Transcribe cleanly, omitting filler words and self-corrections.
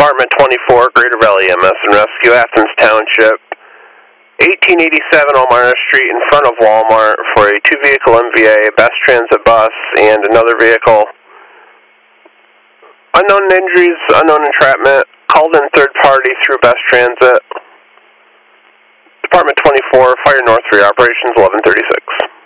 Department 24, Greater Valley EMS and Rescue, Athens Township, 1887 Elmira Street in front of Walmart for a two-vehicle MVA, Best Transit bus, and another vehicle. Unknown injuries, unknown entrapment, called in third party through Best Transit. Department 24, Fire North 3, Operations 1136.